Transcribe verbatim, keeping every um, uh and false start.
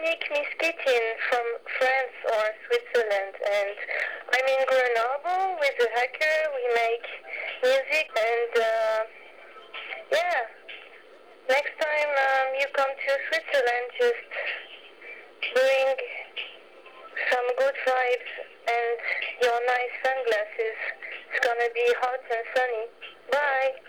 Dominique Miskitin from France or Switzerland, and I'm in Grenoble with a hacker. We make music, and uh, yeah, next time um, you come to Switzerland, just bring some good vibes and your nice sunglasses. It's gonna be hot and sunny. Bye.